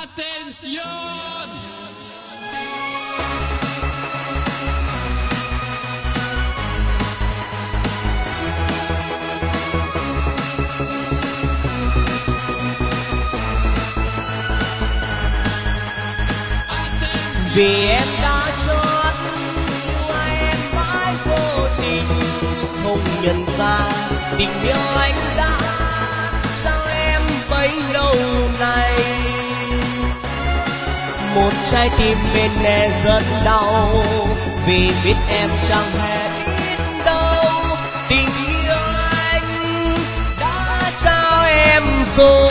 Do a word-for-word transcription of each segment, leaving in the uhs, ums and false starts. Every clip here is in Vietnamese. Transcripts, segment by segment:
Atención. Vì em đã chót yêu em mãi vô tình, không nhận ra tình yêu anh đã trao em bấy lâu nay. Một trái tim bên lề rất đau, vì biết em chẳng hề biết đâu tình yêu anh đã trao em rồi.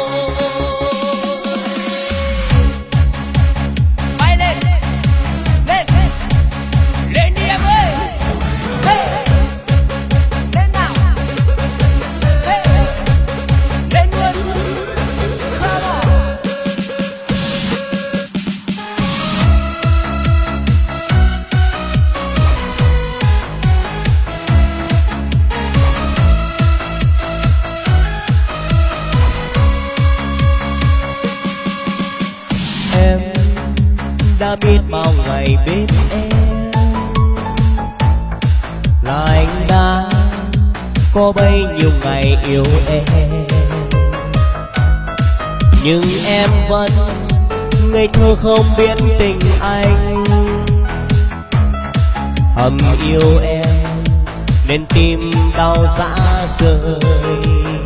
Đã biết bao ngày bên em là anh đã có bấy nhiêu ngày yêu em, nhưng em vẫn ngây thơ không biết tình anh. Thầm yêu em nên tim đau rã rời.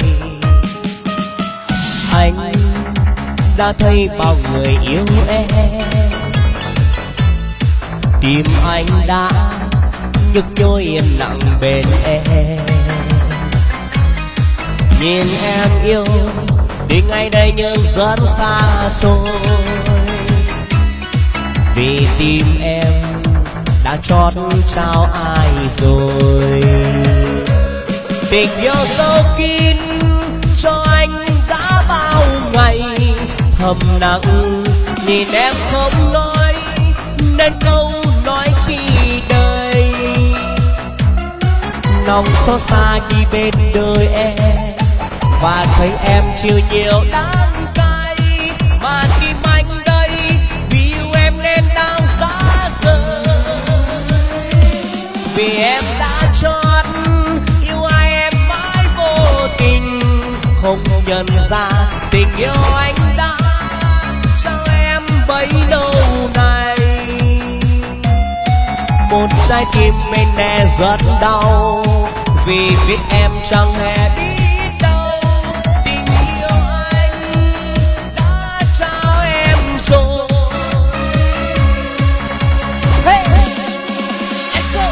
Anh đã thấy bao người yêu em, tim anh đã nhức nhối yên lặng bên em. Nhìn em yêu đi ngày đây nhưng rất xa xôi, vì tim em đã chót trao ai rồi. Tình yêu sâu kín cho anh đã bao ngày thầm lặng, nhìn em không nói nên câu nói chi đời. Lòng xót xa đi bên đời em, và thấy em chịu nhiều đắng cay, mà tim anh đây vì yêu em nên đau giá rời. Vì em đã chót yêu ai em mãi vô tình, không nhận ra tình yêu anh đã trao em bấy lâu nay. Một trái tim bên lề rất đau, vì biết em chẳng hề biết đâu tình yêu anh đã trao em rồi. Hey! Let's go!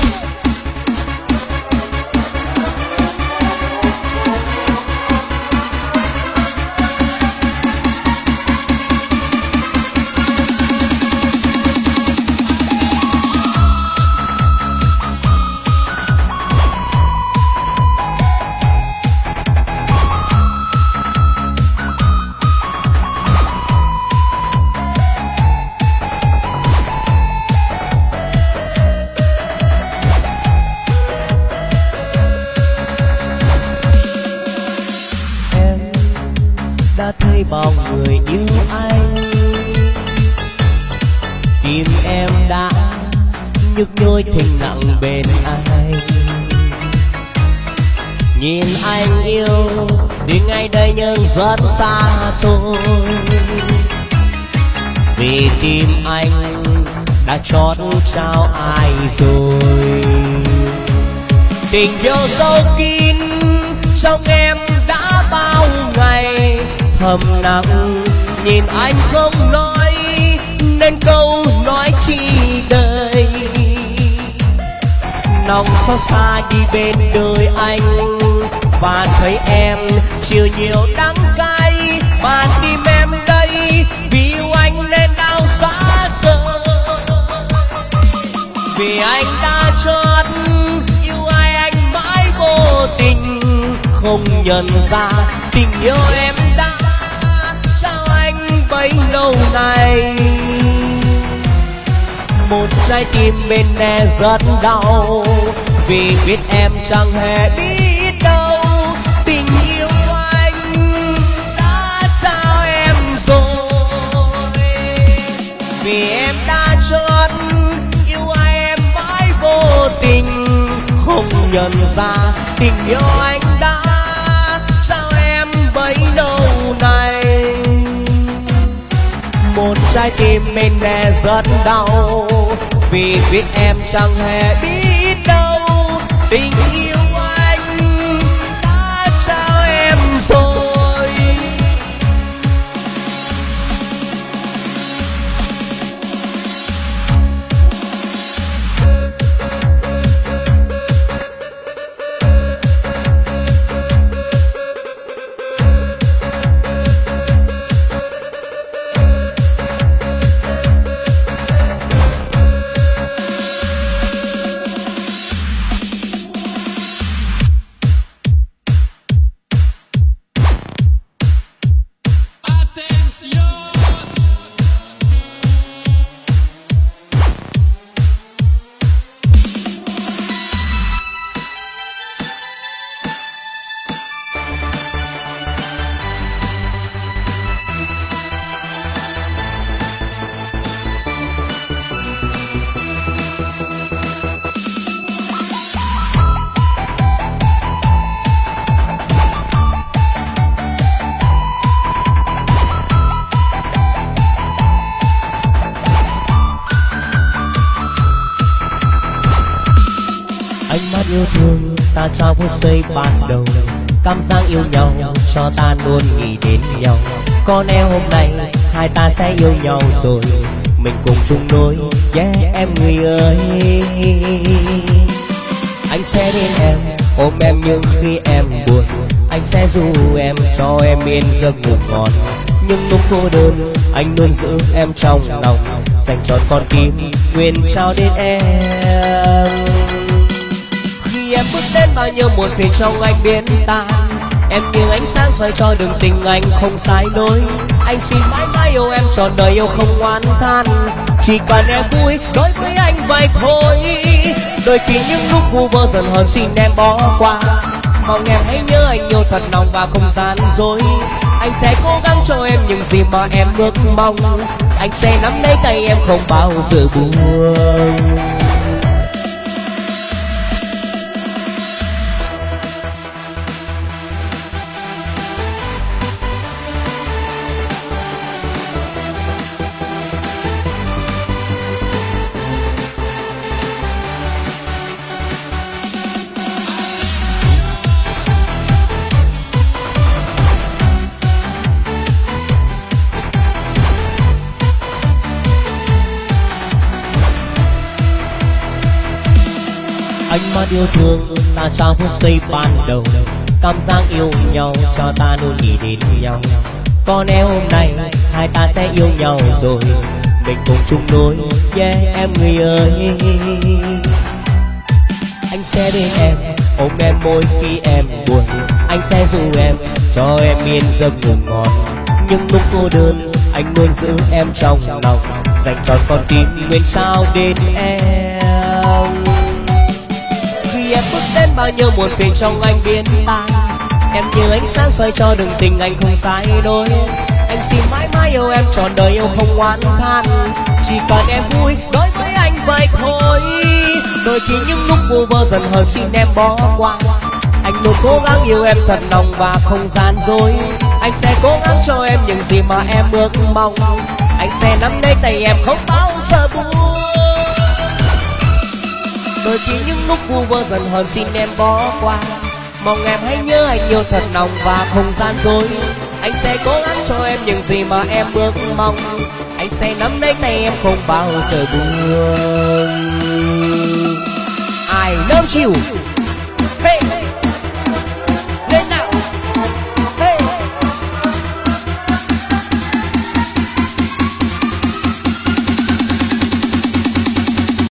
Đã thấy bao người yêu anh, tim em đã nhức nhối thinh nặng bên anh. Nhìn anh yêu đi ngày đây nhưng rất xa xôi, vì tim anh đã chót trao ai rồi. Tình yêu sâu kín trong em đã bao ngày thầm lặng, nhìn anh không nói nên câu nói chi đời. Lòng xót xa đi bên đời anh, và thấy em chịu nhiều đắng cay, mà tim em đây vì yêu anh nên đau giá rời. Vì anh đã chót yêu ai anh mãi vô tình, không nhận ra tình yêu em đã trao anh bấy lâu nay. Một trái tim bên lề rất đau, vì biết em chẳng hề biết đâu tình yêu anh đã trao em rồi. nhận ra tình yêu anh đã trao em bấy lâu nay. Một trái tim mình mẹ rất đau vì biết em chẳng hề biết đâu tình yêu anh đã trao em rồi. Ánh mắt yêu thương ta trao phút giây ban đầu, cảm giác yêu nhau cho ta luôn nghĩ đến nhau. Có lẽ hôm nay hai ta sẽ yêu nhau rồi, mình cùng chung đôi, yeah em người ơi. Anh sẽ đến em, ôm em nhưng khi em buồn, anh sẽ ru em cho em yên giấc ngủ ngon. Nhưng lúc cô đơn, anh luôn giữ em trong lòng, dành trọn con tim nguyện trao đến em. Em bước đến bao nhiêu muộn phiền trong anh biến tan, em như ánh sáng soi cho đường tình anh không sai lối. Anh xin mãi mãi yêu em trọn đời yêu không oán than, chỉ cần em vui đối với anh vậy thôi. Đôi khi những lúc vu vơ dần hờn xin em bỏ qua, mong em hãy nhớ anh yêu thật lòng và không gian dối. Anh sẽ cố gắng cho em những gì mà em ước mong, anh sẽ nắm lấy tay em không bao giờ buông. Ánh mắt yêu thương ta trao phút giây ban đầu, cảm giác yêu nhau cho ta luôn nghĩ đến nhau. Có lẽ hôm nay hai ta sẽ yêu nhau rồi, mình cùng chung đôi, yeah em người ơi. Anh sẽ bên em, ôm em mỗi khi em buồn, anh sẽ ru em cho em yên giấc ngủ ngon. Nhưng lúc cô đơn, anh luôn giữ em trong lòng, dành trọn con tim nguyện trao đến em. Em bước đến bao nhiêu muộn phiền trong anh biến tan, em như ánh sáng soi cho đường tình anh không sai đôi. Anh xin mãi mãi yêu em trọn đời yêu không oán than, chỉ cần em vui đối với anh vậy thôi. Đôi khi những lúc vu vơ dần hờn xin em bỏ qua, anh luôn cố gắng yêu em thật lòng và không gian dối. Anh sẽ cố gắng cho em những gì mà em ước mong, anh sẽ nắm lấy tay em không bao giờ buông. Đôi khi những lúc vu vơ dần hờn xin em bỏ qua, mong em hãy nhớ anh yêu thật lòng và không gian dối. Anh sẽ cố gắng cho em những gì mà em ước mong, anh sẽ nắm lấy tay em không bao giờ buông. I love you. Hey.